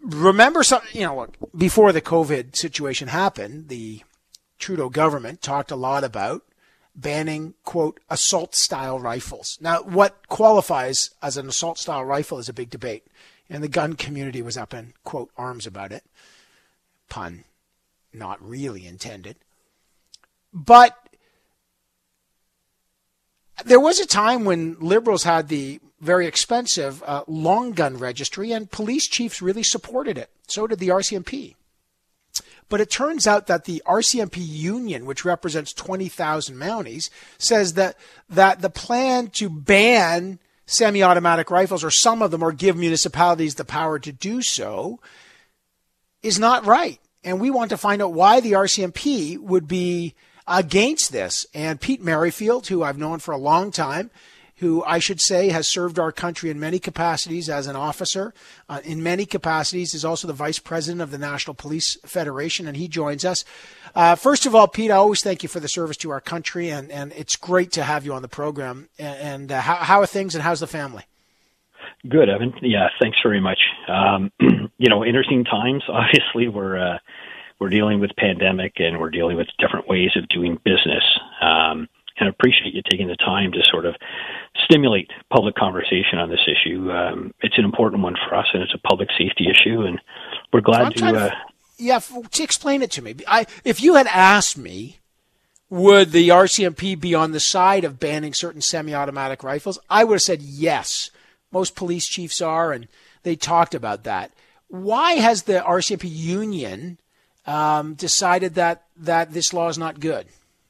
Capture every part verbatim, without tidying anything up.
remember something, you know, look, before the COVID situation happened, the Trudeau government talked a lot about banning, quote, assault-style rifles. Now, what qualifies as an assault-style rifle is a big debate, and the gun community was up in, quote, arms about it. Pun not really intended. But there was a time when Liberals had the very expensive uh, long gun registry, and police chiefs really supported it. So did the R C M P. But it turns out that the R C M P union, which represents twenty thousand Mounties, says that, that the plan to ban semi-automatic rifles, or some of them, or give municipalities the power to do so, is not right. And we want to find out why the R C M P would be against this. And Pete Merrifield, who I've known for a long time, who I should say has served our country in many capacities as an officer, uh, in many capacities is also the vice president of the National Police Federation, and he joins us. Uh, first of all, Pete, I always thank you for the service to our country, and, and it's great to have you on the program. And, and uh, how, how are things, and how's the family? Good, Evan. Yeah, thanks very much. Um, you know, interesting times. Obviously, we're uh, we're dealing with pandemic, and we're dealing with different ways of doing business. Um, and I appreciate you taking the time to sort of stimulate public conversation on this issue. Um, it's an important one for us, and it's a public safety issue, and we're glad to... Uh, to yeah, to explain it to me. I, if you had asked me, would the R C M P be on the side of banning certain semi-automatic rifles, I would have said yes. Most police chiefs are, and they talked about that. Why has the R C M P union um, decided that, that this law is not good?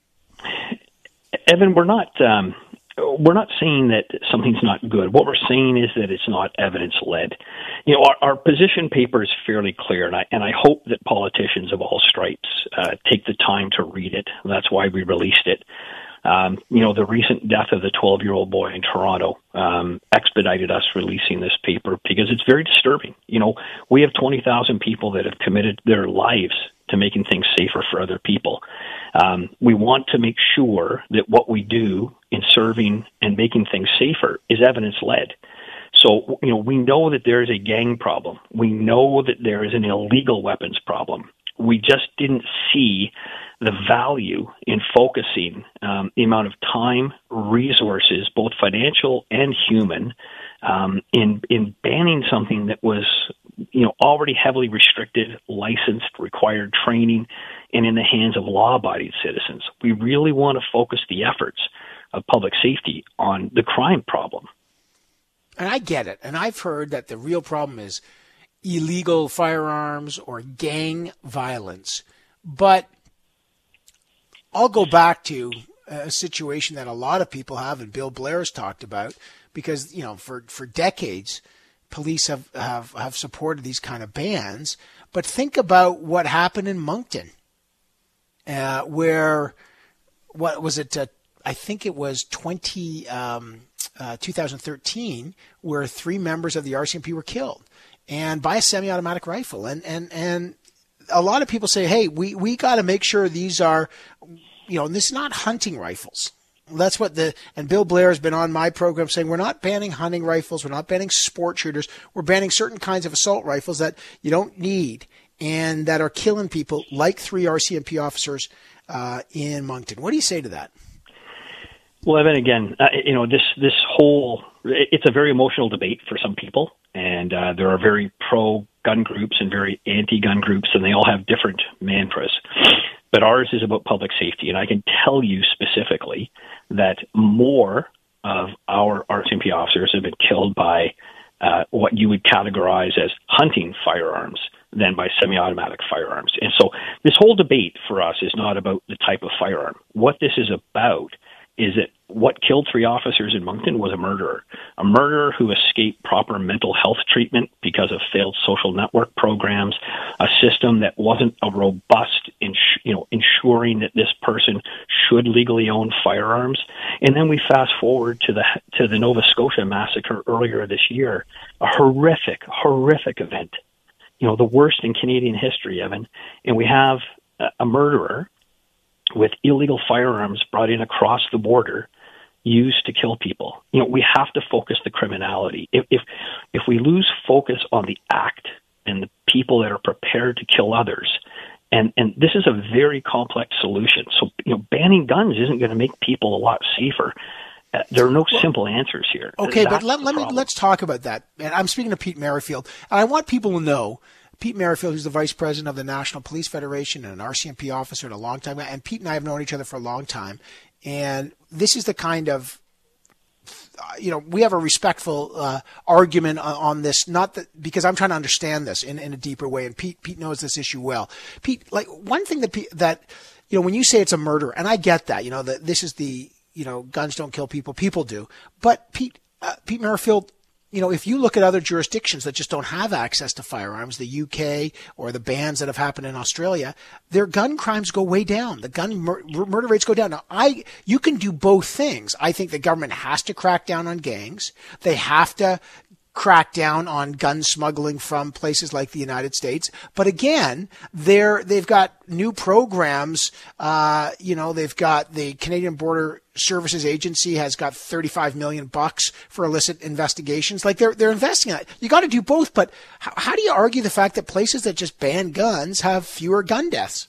Evan, we're not um, we're not saying that something's not good. What we're saying is that it's not evidence-led. You know, our, our position paper is fairly clear, and I and I hope that politicians of all stripes uh, take the time to read it. That's why we released it. Um, you know, the recent death of the twelve-year-old boy in Toronto um, expedited us releasing this paper because it's very disturbing. You know, we have twenty thousand people that have committed their lives to making things safer for other people. Um, we want to make sure that what we do in serving and making things safer is evidence-led. So, you know, we know that there is a gang problem. We know that there is an illegal weapons problem. We just didn't see the value in focusing um, the amount of time, resources, both financial and human, um, in in banning something that was, you know, already heavily restricted, licensed, required training, and in the hands of law-abiding citizens. We really want to focus the efforts of public safety on the crime problem. And I get it. And I've heard that the real problem is illegal firearms or gang violence. But I'll go back to a situation that a lot of people have, and Bill Blair has talked about, because, you know, for, for decades, police have, have, have supported these kind of bans. But think about what happened in Moncton, uh, where, what was it, uh, I think it was twenty, um, uh, twenty thirteen, where three members of the R C M P were killed, and by a semi-automatic rifle. And, and, and a lot of people say, hey, we, we got to make sure these are, you know, and this is not hunting rifles. That's what the, and Bill Blair has been on my program saying, we're not banning hunting rifles. We're not banning sport shooters. We're banning certain kinds of assault rifles that you don't need and that are killing people, like three R C M P officers uh, in Moncton. What do you say to that? Well, Evan, again, uh, you know, this, this whole, it's a very emotional debate for some people, and uh, there are very pro-gun groups and very anti-gun groups, and they all have different mantras. But ours is about public safety, and I can tell you specifically that more of our R C M P officers have been killed by uh, what you would categorize as hunting firearms than by semi-automatic firearms. And so this whole debate for us is not about the type of firearm. What this is about is that what killed three officers in Moncton was a murderer, a murderer who escaped proper mental health treatment because of failed social network programs, a system that wasn't a robust, ins- you know, ensuring that this person should legally own firearms. And then we fast forward to the to the Nova Scotia massacre earlier this year, a horrific, horrific event, you know, the worst in Canadian history, Evan. And we have a, a murderer with illegal firearms brought in across the border, used to kill people. You know, we have to focus the criminality. If if if we lose focus on the act and the people that are prepared to kill others. And and this is a very complex solution. So, you know, banning guns isn't going to make people a lot safer. Uh, there are no well, simple answers here. Okay, That's but let, let me let's talk about that. And I'm speaking to Pete Merrifield, and I want people to know Pete Merrifield, who's the vice president of the National Police Federation and an R C M P officer and a long time, and Pete and I have known each other for a long time. And this is the kind of, you know, we have a respectful uh, argument on, on this, not that because I'm trying to understand this in, in a deeper way. And Pete, Pete knows this issue well. Pete, like one thing that, Pete, that, you know, when you say it's a murder, and I get that, you know, that this is the, you know, guns don't kill people, people do. But Pete, uh, Pete Merrifield, you know, if you look at other jurisdictions that just don't have access to firearms, the U K or the bans that have happened in Australia, their gun crimes go way down. The gun mur- murder rates go down. Now, I, you can do both things. I think the government has to crack down on gangs. They have to crack down on gun smuggling from places like the United States. But again, they're, they've got new programs. Uh, you know, they've got the Canadian Border Services Agency has got thirty-five million bucks for illicit investigations. Like they're, they're investing in it. You got to do both. But how, how do you argue the fact that places that just ban guns have fewer gun deaths?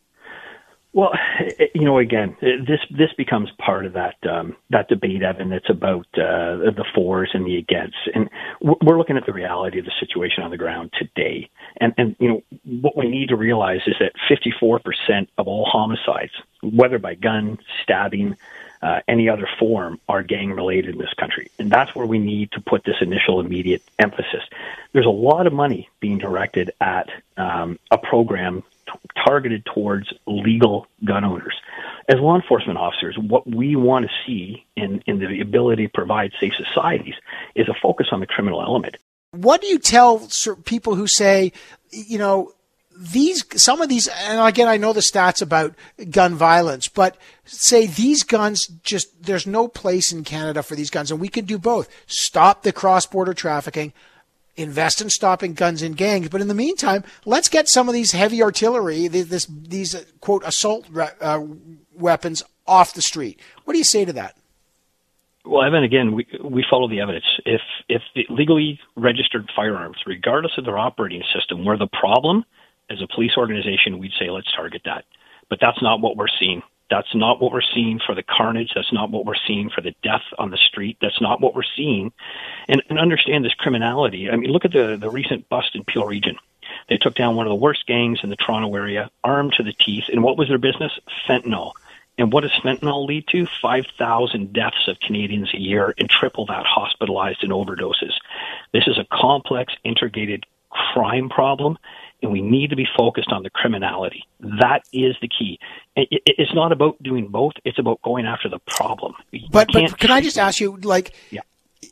Well, you know, again, this this becomes part of that um, that debate, Evan. That's about uh, the fors and the against, and we're looking at the reality of the situation on the ground today. And and you know, what we need to realize is that fifty-four percent of all homicides, whether by gun, stabbing, uh, any other form, are gang related in this country, and that's where we need to put this initial immediate emphasis. There's a lot of money being directed at um, a program targeted towards legal gun owners. As law enforcement officers, what we want to see in, in the ability to provide safe societies is a focus on the criminal element. What do you tell people who say, you know, these, some of these, and again, I know the stats about gun violence, but say these guns just, there's no place in Canada for these guns, and we can do both. Stop the cross-border trafficking, invest in stopping guns in gangs, but in the meantime, let's get some of these heavy artillery, this, these uh, quote assault uh, weapons off the street. What do you say to that? Well, Evan, again, we we follow the evidence. If if the legally registered firearms, regardless of their operating system, were the problem, as a police organization, we'd say let's target that. But that's not what we're seeing. That's not what we're seeing for the carnage. That's not what we're seeing for the death on the street. That's not what we're seeing. And, and understand this criminality. I mean, look at the, the recent bust in Peel Region. They took down one of the worst gangs in the Toronto area, armed to the teeth. And what was their business? Fentanyl. And what does fentanyl lead to? five thousand deaths of Canadians a year, and triple that hospitalized in overdoses. This is a complex, integrated crime problem, and we need to be focused on the criminality. That is the key. It, it, it's not about doing both. It's about going after the problem. But, but can I just ask you, like, yeah.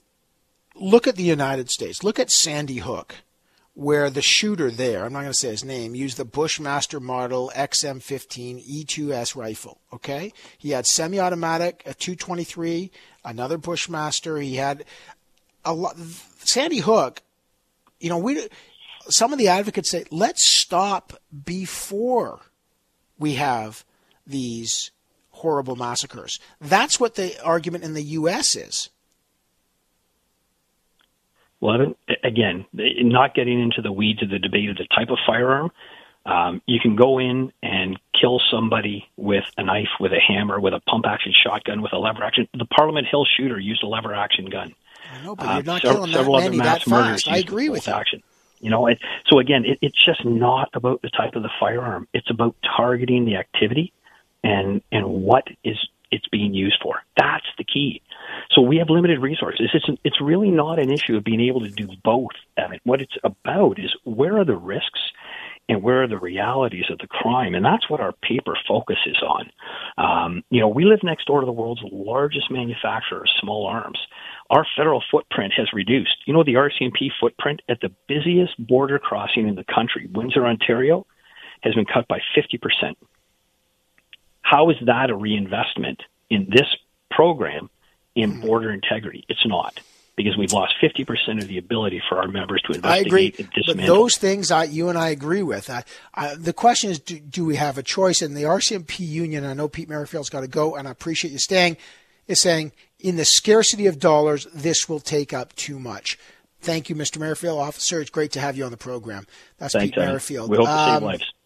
look at the United States. Look at Sandy Hook, where the shooter there, I'm not going to say his name, used the Bushmaster model X M fifteen E two S rifle, okay? He had semi-automatic, a two twenty-three, another Bushmaster. He had a lot. Sandy Hook, you know, we... Some of the advocates say, let's stop before we have these horrible massacres. That's what the argument in the U S is. Well, again, not getting into the weeds of the debate of the type of firearm, um, you can go in and kill somebody with a knife, with a hammer, with a pump-action shotgun, with a lever-action. The Parliament Hill shooter used a lever-action gun. I know, but you're not uh, killing that many that fast. I agree with you. Action. You know, it, so again, it, it's just not about the type of the firearm. It's about targeting the activity and and what is it's being used for. That's the key. So we have limited resources. It's it's really not an issue of being able to do both, Evan. What it's about is where are the risks and where are the realities of the crime, and that's what our paper focuses on. Um, you know, we live next door to the world's largest manufacturer of small arms. Our federal footprint has reduced. You know, the R C M P footprint at the busiest border crossing in the country, Windsor, Ontario, has been cut by fifty percent. How is that a reinvestment in this program in border integrity? It's not, because we've lost fifty percent of the ability for our members to investigate I agree, and dismantle. But those things I, you and I agree with. I, I, the question is, do, do we have a choice? And the R C M P union, I know Pete Merrifield's got to go, and I appreciate you staying, is saying, in the scarcity of dollars, this will take up too much. Thank you, Mister Merrifield. Officer, it's great to have you on the program. That's Thanks, Pete Evan. Merrifield. We hope to save Um, lives.